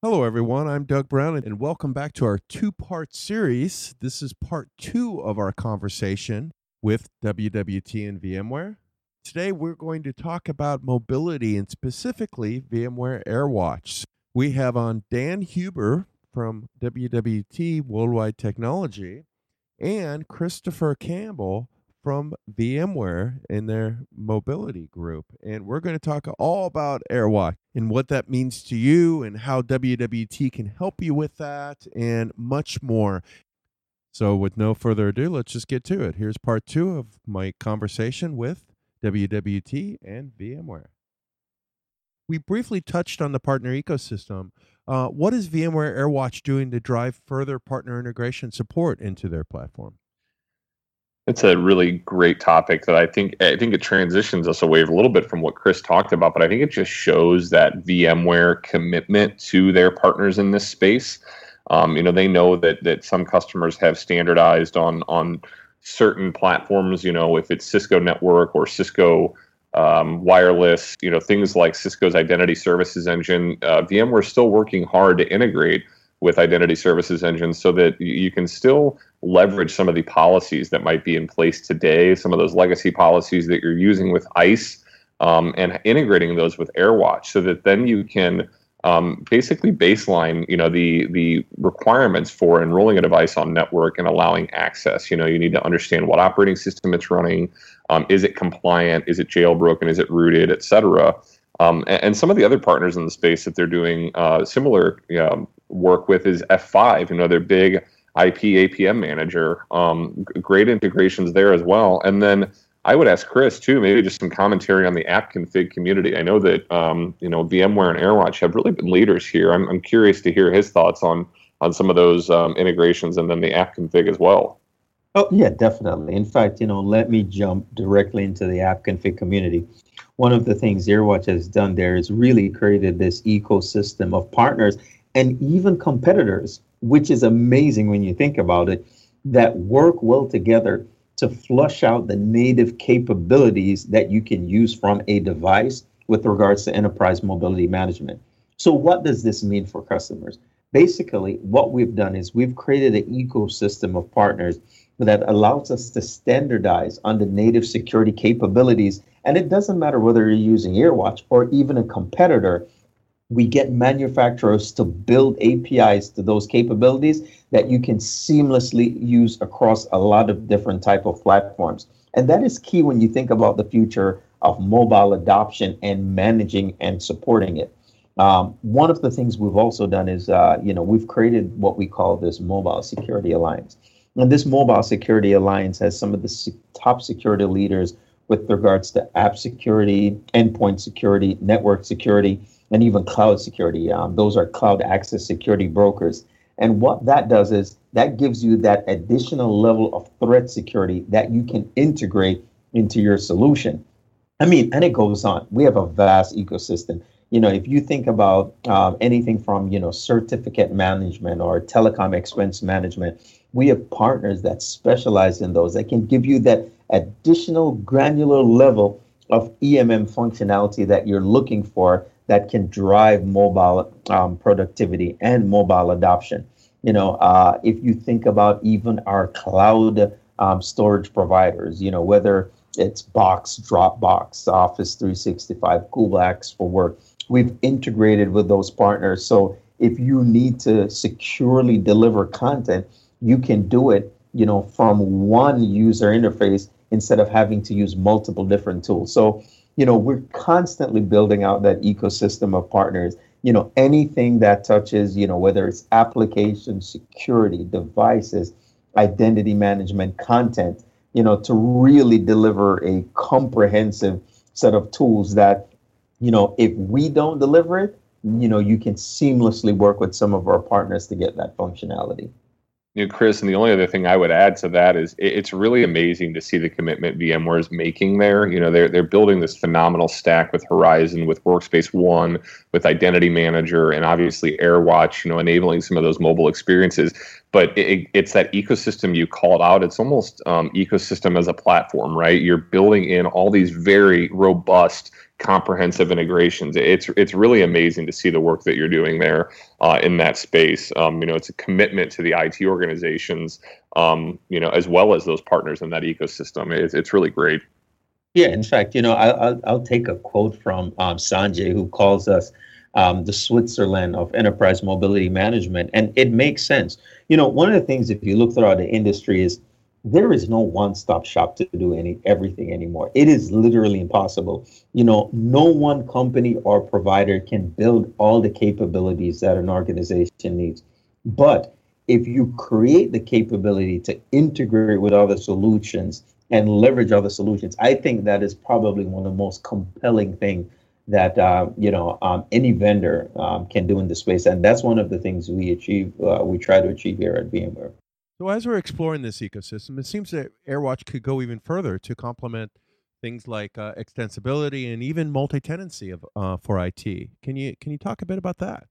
Hello, everyone. I'm Doug Brown, and welcome back to our two-part series. This is part two of our conversation with WWT and VMware. Today, we're going to talk about mobility and specifically VMware AirWatch. We have on Dan Huber from WWT Worldwide Technology and Christopher Campbell from VMware in their mobility group. And we're going to talk all about AirWatch and what that means to you and how WWT can help you with that and much more. So with no further ado, let's just get to it. Here's part two of my conversation with WWT and VMware. We briefly touched on the partner ecosystem. What is VMware AirWatch doing to drive further partner integration support into their platform? It's a really great topic that I think it transitions us away a little bit from what Chris talked about, but I think it just shows that VMware commitment to their partners in this space. They know that some customers have standardized on certain platforms. If it's Cisco Network or Cisco Wireless, things like Cisco's Identity Services Engine. VMware is still working hard to integrate with Identity Services Engine so that you can still leverage some of the policies that might be in place today, some of those legacy policies that you're using with ICE, and integrating those with AirWatch so that then you can basically baseline, the requirements for enrolling a device on network and allowing access. You need to understand what operating system it's running. Is it compliant? Is it jailbroken? Is it rooted, et cetera? And some of the other partners in the space that they're doing similar work with is F5. Their big IP APM manager. Great integrations there as well. And then I would ask Chris too, maybe just some commentary on the app config community. I know that VMware and AirWatch have really been leaders here. I'm curious to hear his thoughts on some of those integrations and then the app config as well. Oh, yeah, definitely. In fact, let me jump directly into the app config community. One of the things AirWatch has done there is really created this ecosystem of partners and even competitors, which is amazing when you think about it, that work well together to flush out the native capabilities that you can use from a device with regards to enterprise mobility management. So what does this mean for customers? Basically, what we've done is we've created an ecosystem of partners that allows us to standardize on the native security capabilities. And it doesn't matter whether you're using AirWatch or even a competitor. We get manufacturers to build APIs to those capabilities that you can seamlessly use across a lot of different type of platforms. And that is key when you think about the future of mobile adoption and managing and supporting it. One of the things we've also done is, we've created what we call this Mobile Security Alliance. And this Mobile Security Alliance has some of the top security leaders with regards to app security, endpoint security, network security, and even cloud security. Those are cloud access security brokers. And what that does is that gives you that additional level of threat security that you can integrate into your solution. And it goes on. We have a vast ecosystem. If you think about anything from, certificate management or telecom expense management, we have partners that specialize in those that can give you that additional granular level of EMM functionality that you're looking for that can drive mobile productivity and mobile adoption. If you think about even our cloud storage providers, whether it's Box, Dropbox, Office 365, Google Apps for Work, we've integrated with those partners. So if you need to securely deliver content, you can do it, from one user interface instead of having to use multiple different tools. So, we're constantly building out that ecosystem of partners. Anything that touches, whether it's application security, devices, identity management, content, to really deliver a comprehensive set of tools that, if we don't deliver it, you can seamlessly work with some of our partners to get that functionality. Chris, and the only other thing I would add to that is it's really amazing to see the commitment VMware is making there. They're building this phenomenal stack with Horizon, with Workspace ONE, with Identity Manager, and obviously AirWatch, enabling some of those mobile experiences. But it's that ecosystem you called out. It's almost ecosystem as a platform, right? You're building in all these very robust comprehensive integrations. It's really amazing to see the work that you're doing there in that space. It's a commitment to the IT organizations, as well as those partners in that ecosystem. It's really great. Yeah, in fact, I'll take a quote from Sanjay, who calls us the Switzerland of enterprise mobility management, and it makes sense. One of the things, if you look throughout the industry, is there is no one-stop shop to do everything anymore. It is literally impossible. No one company or provider can build all the capabilities that an organization needs. But if you create the capability to integrate with other solutions and leverage other solutions, I think that is probably one of the most compelling things that any vendor can do in the space, and that's one of the things we try to achieve here at VMware. So as we're exploring this ecosystem, it seems that AirWatch could go even further to complement things like extensibility and even multi-tenancy for IT. Can you talk a bit about that?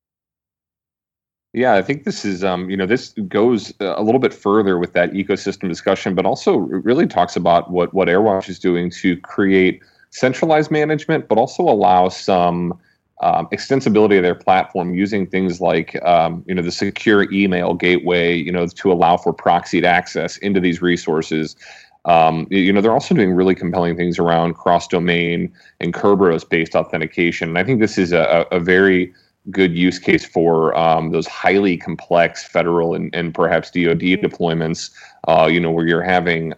Yeah, I think this is, this goes a little bit further with that ecosystem discussion, but also really talks about what AirWatch is doing to create centralized management, but also allow some extensibility of their platform using things like, the secure email gateway, to allow for proxied access into these resources. They're also doing really compelling things around cross-domain and Kerberos-based authentication. And I think this is a very good use case for those highly complex federal and perhaps DoD deployments, where you're having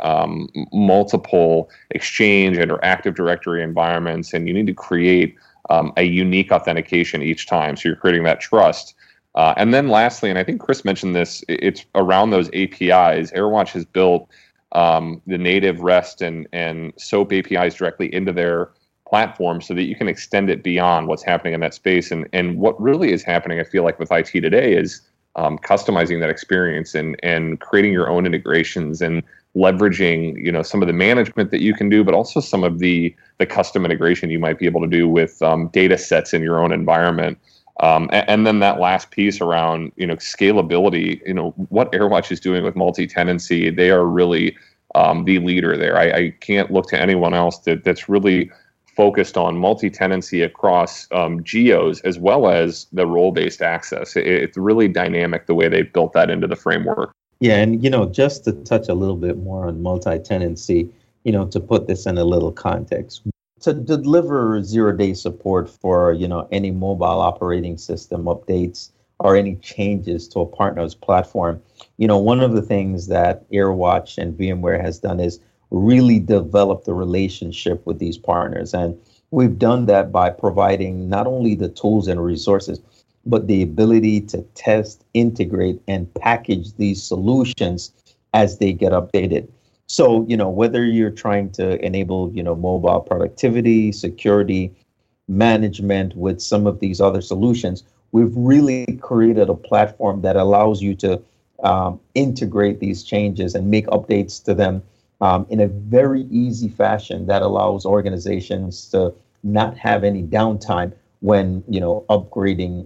multiple Exchange or Active Directory environments, and you need to create a unique authentication each time. So you're creating that trust. And then lastly, and I think Chris mentioned this, it's around those APIs. AirWatch has built the native REST and SOAP APIs directly into their platform so that you can extend it beyond what's happening in that space. And what really is happening, I feel like, with IT today is customizing that experience and creating your own integrations and leveraging, some of the management that you can do, but also some of the custom integration you might be able to do with data sets in your own environment. And then that last piece around, scalability, what AirWatch is doing with multi-tenancy, they are really the leader there. I can't look to anyone else that's really focused on multi-tenancy across geos as well as the role-based access. It's really dynamic the way they've built that into the framework. Yeah, and just to touch a little bit more on multi-tenancy, to put this in a little context, to deliver zero-day support for any mobile operating system updates or any changes to a partner's platform, one of the things that AirWatch and VMware has done is really develop the relationship with these partners. And we've done that by providing not only the tools and resources, but the ability to test, integrate, and package these solutions as they get updated. So, whether you're trying to enable, mobile productivity, security, management with some of these other solutions, we've really created a platform that allows you to integrate these changes and make updates to them in a very easy fashion that allows organizations to not have any downtime when upgrading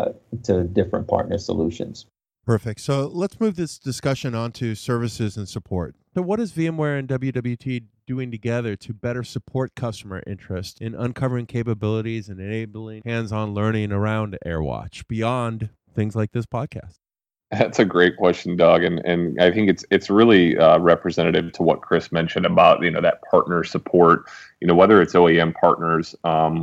to different partner solutions. Perfect. So let's move this discussion on to services and support. So what is VMware and WWT doing together to better support customer interest in uncovering capabilities and enabling hands-on learning around AirWatch beyond things like this podcast? That's a great question, Doug, and I think it's really representative to what Chris mentioned about that partner support. Whether it's OEM partners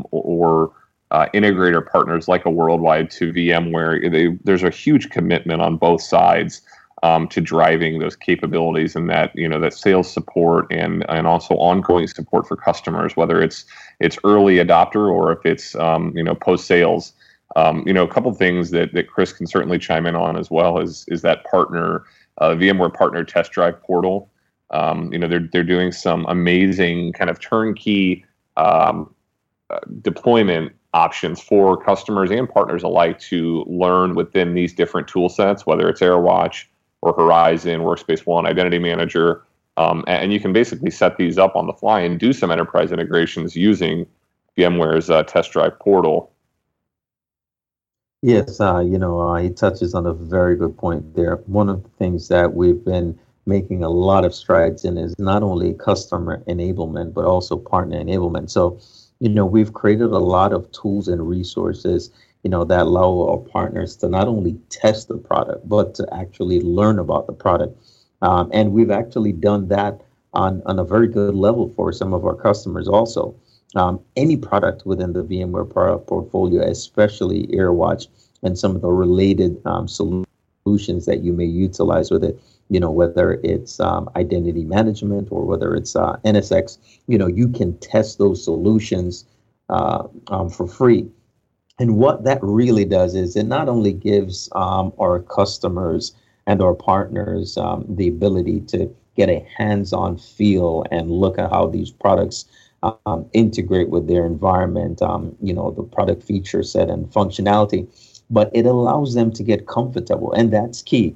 or integrator partners like a Worldwide to VMware, there's a huge commitment on both sides to driving those capabilities and that that sales support and also ongoing support for customers, whether it's early adopter or if it's post sales. A couple of things that Chris can certainly chime in on as well is that partner, VMware Partner Test Drive Portal. They're doing some amazing kind of turnkey deployment options for customers and partners alike to learn within these different tool sets, whether it's AirWatch or Horizon, Workspace ONE, Identity Manager. And you can basically set these up on the fly and do some enterprise integrations using VMware's Test Drive Portal. Yes, he touches on a very good point there. One of the things that we've been making a lot of strides in is not only customer enablement, but also partner enablement. So, we've created a lot of tools and resources, that allow our partners to not only test the product, but to actually learn about the product. And we've actually done that on a very good level for some of our customers also. Any product within the VMware product portfolio, especially AirWatch and some of the related solutions that you may utilize with it, whether it's identity management or whether it's NSX, you can test those solutions for free. And what that really does is it not only gives our customers and our partners the ability to get a hands-on feel and look at how these products integrate with their environment, the product feature set and functionality, but it allows them to get comfortable, and that's key.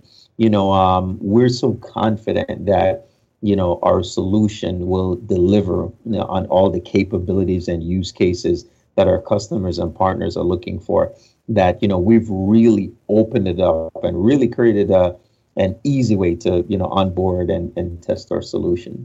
We're so confident that our solution will deliver on all the capabilities and use cases that our customers and partners are looking for, that we've really opened it up and really created an easy way to onboard and test our solution.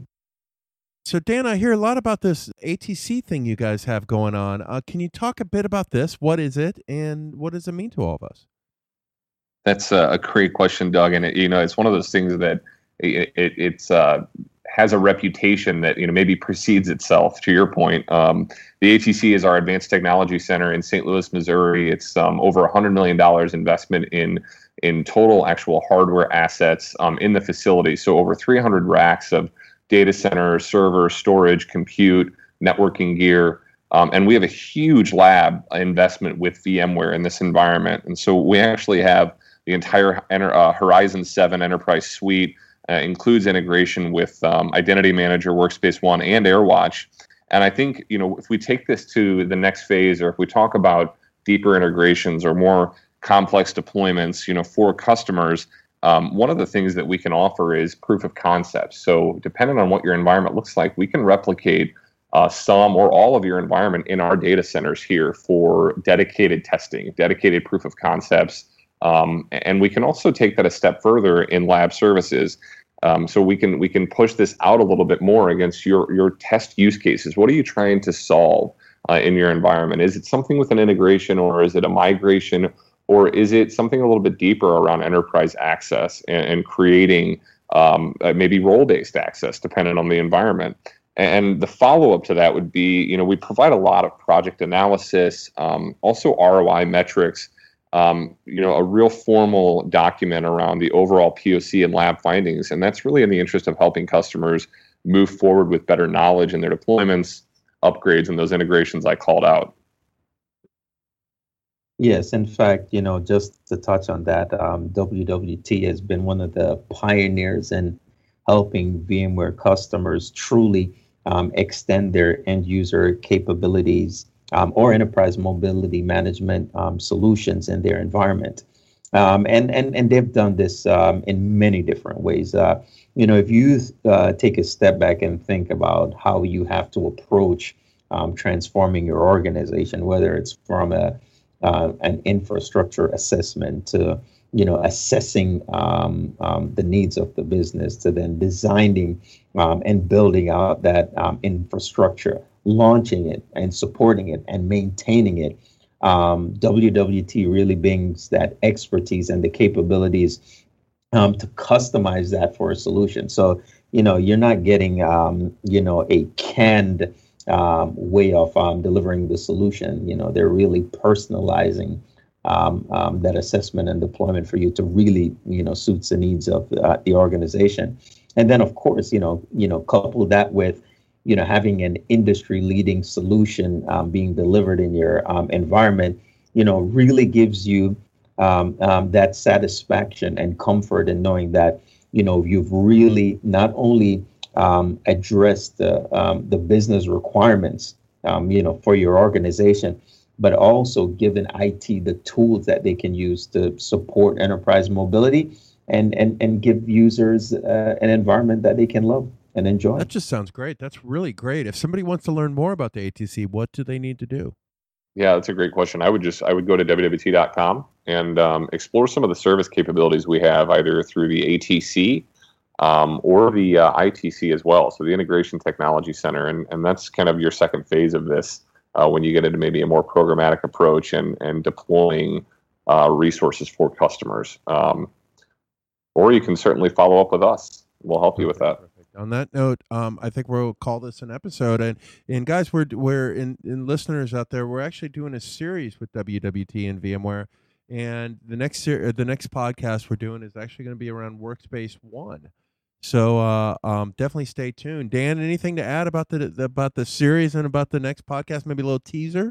So Dan, I hear a lot about this ATC thing you guys have going on. Can you talk a bit about this? What is it, and what does it mean to all of us? That's a great question, Doug. And it's one of those things that it's has a reputation that maybe precedes itself. To your point, the ATC is our Advanced Technology Center in St. Louis, Missouri. It's over $100 million investment in total actual hardware assets in the facility. So over 300 racks of data center, server, storage, compute, networking gear. And we have a huge lab investment with VMware in this environment. And so we actually have the entire Horizon 7 Enterprise Suite, includes integration with Identity Manager, Workspace ONE, and AirWatch. And I think, if we take this to the next phase, or if we talk about deeper integrations or more complex deployments, for customers, one of the things that we can offer is proof of concept. So depending on what your environment looks like, we can replicate some or all of your environment in our data centers here for dedicated testing, dedicated proof of concepts. And we can also take that a step further in lab services. So we can push this out a little bit more against your test use cases. What are you trying to solve in your environment? Is it something with an integration, or is it a migration, or is it something a little bit deeper around enterprise access and creating maybe role-based access, depending on the environment? And the follow-up to that would be, we provide a lot of project analysis, also ROI metrics, a real formal document around the overall POC and lab findings. And that's really in the interest of helping customers move forward with better knowledge in their deployments, upgrades, and those integrations I called out. Yes, in fact, just to touch on that, WWT has been one of the pioneers in helping VMware customers truly extend their end user capabilities or enterprise mobility management solutions in their environment. And they've done this in many different ways. If you take a step back and think about how you have to approach transforming your organization, whether it's from an infrastructure assessment to assessing the needs of the business, to then designing and building out that infrastructure, launching it and supporting it and maintaining it. WWT really brings that expertise and the capabilities to customize that for a solution. So, you're not getting, a canned way of delivering the solution. They're really personalizing that assessment and deployment for you to really, suits the needs of the organization. And then, of course, couple that with, having an industry-leading solution being delivered in your environment, really gives you that satisfaction and comfort in knowing that, you've really not only addressed the business requirements, for your organization, but also given IT the tools that they can use to support enterprise mobility and give users an environment that they can love and enjoy. That just sounds great. That's really great. If somebody wants to learn more about the ATC, what do they need to do? Yeah, that's a great question. I would go to wwt.com and explore some of the service capabilities we have, either through the ATC or the ITC as well. So the Integration Technology Center, and that's kind of your second phase of this. when you get into maybe a more programmatic approach and deploying resources for customers. Or you can certainly follow up with us. We'll help you with that. Perfect. On that note, I think we'll call this an episode. And guys, we're in listeners out there. We're actually doing a series with WWT and VMware, and the next podcast we're doing is actually going to be around Workspace ONE. So definitely stay tuned. Dan, anything to add about the series and about the next podcast? Maybe a little teaser.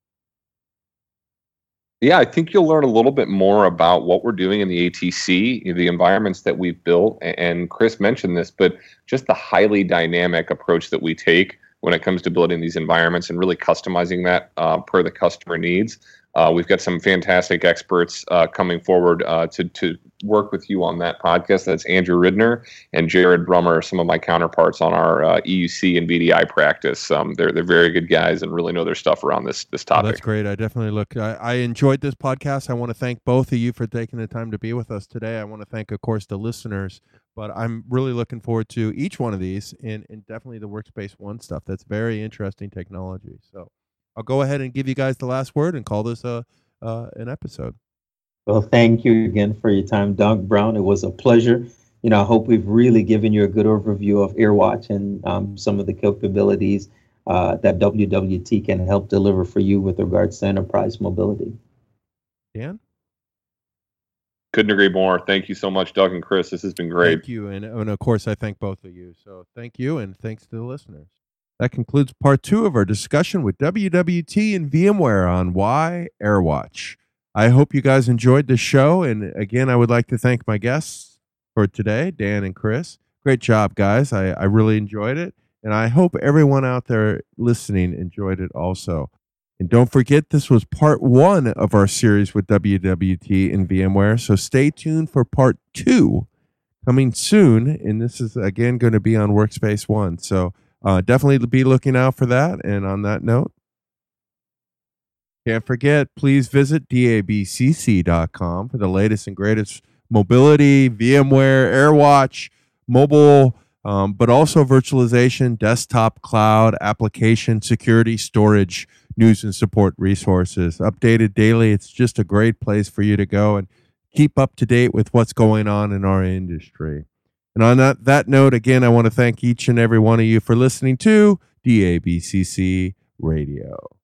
Yeah, I think you'll learn a little bit more about what we're doing in the ATC, the environments that we've built. And Chris mentioned this, but just the highly dynamic approach that we take when it comes to building these environments and really customizing that per the customer needs. We've got some fantastic experts coming forward to work with you on that podcast. That's Andrew Ridner and Jared Brummer, some of my counterparts on our EUC and VDI practice. They're very good guys and really know their stuff around this topic. Oh, that's great. I definitely I enjoyed this podcast. I want to thank both of you for taking the time to be with us today. I want to thank, of course, the listeners, but I'm really looking forward to each one of these and definitely the Workspace ONE stuff. That's very interesting technology. So I'll go ahead and give you guys the last word and call this an episode. Well, thank you again for your time, Doug Brown. It was a pleasure. I hope we've really given you a good overview of AirWatch and some of the capabilities that WWT can help deliver for you with regards to enterprise mobility. Dan? Couldn't agree more. Thank you so much, Doug and Chris. This has been great. Thank you. And of course, I thank both of you. So thank you, and thanks to the listeners. That concludes part 2 of our discussion with WWT and VMware on why AirWatch. I hope you guys enjoyed the show. And again, I would like to thank my guests for today, Dan and Chris. Great job, guys. I really enjoyed it. And I hope everyone out there listening enjoyed it also. And don't forget, this was part 1 of our series with WWT and VMware. So stay tuned for part 2 coming soon. And this is, again, going to be on Workspace ONE. So definitely be looking out for that. And on that note, can't forget, please visit dabcc.com for the latest and greatest mobility, VMware, AirWatch, mobile, but also virtualization, desktop, cloud, application, security, storage, news and support resources. Updated daily. It's just a great place for you to go and keep up to date with what's going on in our industry. And on that note, again, I want to thank each and every one of you for listening to DABCC Radio.